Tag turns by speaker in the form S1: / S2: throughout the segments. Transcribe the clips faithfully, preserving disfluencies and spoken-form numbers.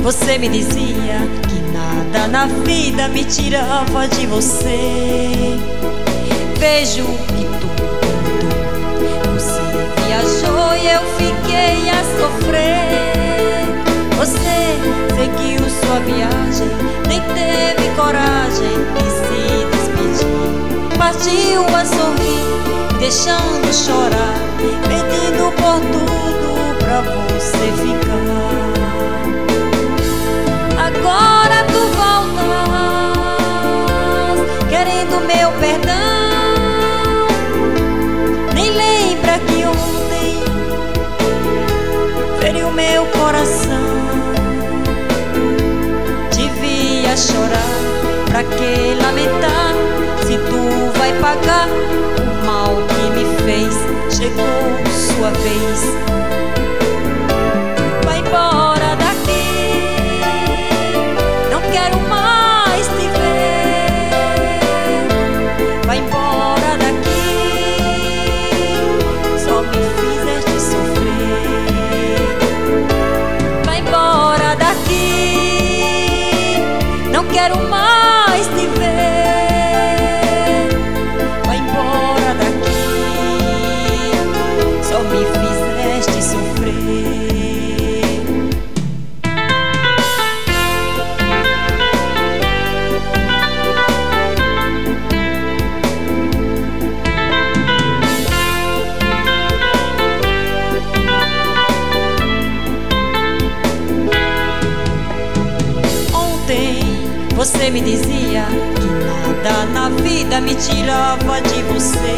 S1: Você me dizia que nada na vida me tirava de você. Vejo que tudo mudou. Você viajou e eu fiquei a sofrer. Você seguiu sua viagem, nem teve coragem de se despedir. Partiu a sorrir, deixando chorar, pedindo por tudo pra você ficar. Agora tu voltas, querendo meu perdão. Nem lembra que ontem feriu meu coração. Devia chorar, pra que lamentar? Se tu vai pagar o mal que me fez, chegou sua vez. Vai embora daqui, não quero mais te ver. Vai embora daqui, só me fizeste sofrer. Vai embora daqui, não quero mais te ver. Vai embora daqui, só me fizeste sofrer. Você me dizia que nada na vida me tirava de você.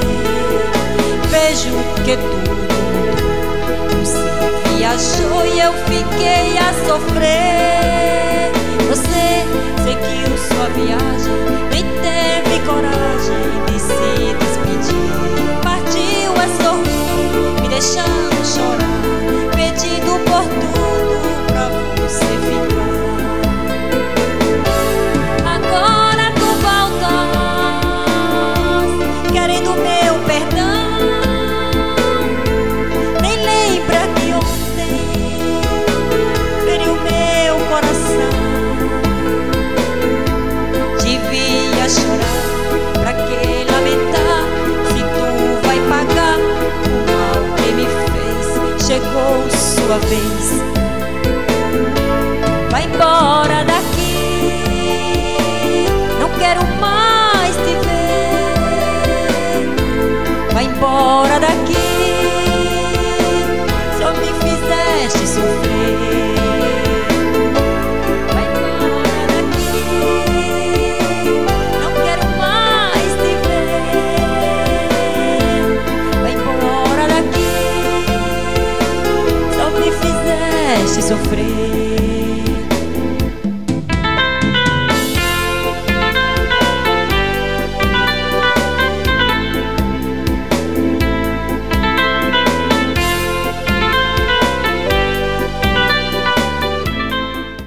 S1: Vejo que tudo mudou. Você viajou e eu fiquei a sofrer. Você seguiu sua viagem, nem teve coragem de se despedir. Partiu a sorrir, me deixando chorar, pedindo por tudo pra você ficar. Chorar, pra que lamentar? Se tu vai pagar o mal que me fez, chegou sua vez.